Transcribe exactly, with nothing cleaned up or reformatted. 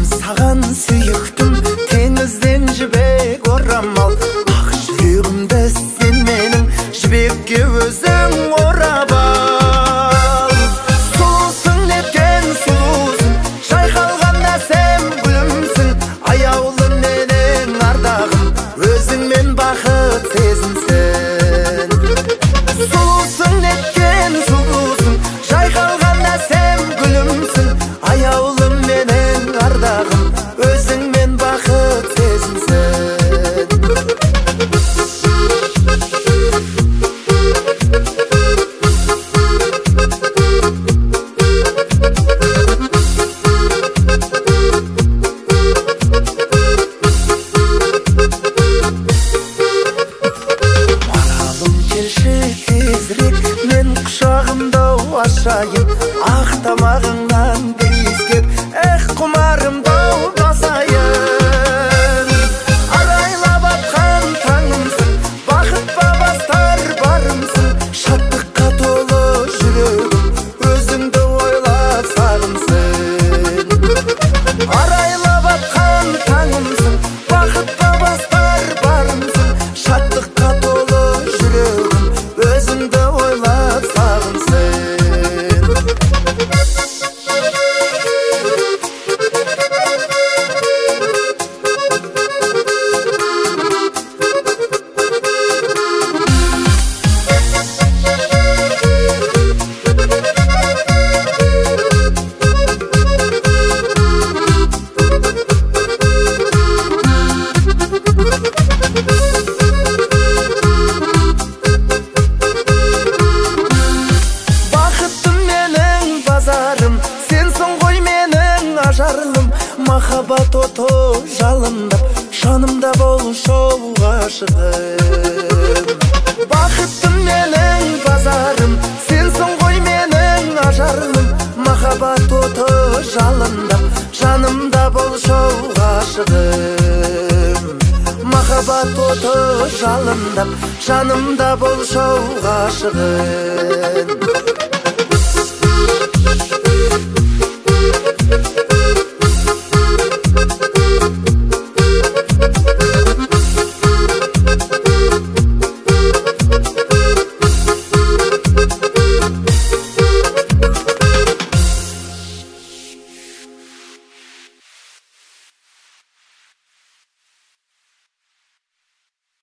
саған сүйіктім, теңізден жібек орамал. Ақ жүрегімді сен менің жібекке өзің орап ал. Сұлусың неткен сұлусың, шайқалғанда сен гүлімсің. Аяулым менің ардағым, өзіңмен бақыт сезімсің. Сұлусың неткен сұлусың, шайқалғанда сен гүлімсің. Аяулым менің ардағым, өзіңмен бақыт сезімсің. Маралым келші тезірек, мен құшағымда ашайын. Ақ тамағыңнан иіскеп, эх құмарымда басайын. Арайлап атқан таңымсың, бақытқа бастар барымсың. Шаттыққа толы жүрегім, өзіңді ойлап сағынсын. Арайлап атқан таңымсың, бақытқа бастар барымсың. Шаттыққа толы жүрегім, өзіңді ойлап сағынсын. Бақыттым менің базарым, сенсің ғой менің ажарым. Махаббат оты жалындап, жанымда бол шоу ғашығым. Бақыттым менің базарым, сенсің ғой менің ажарым. Махаббат оты жалындап, жанымда бол шоу ғашығым. Махаббат оты жалындап, жанымда бол шоу ғашығым.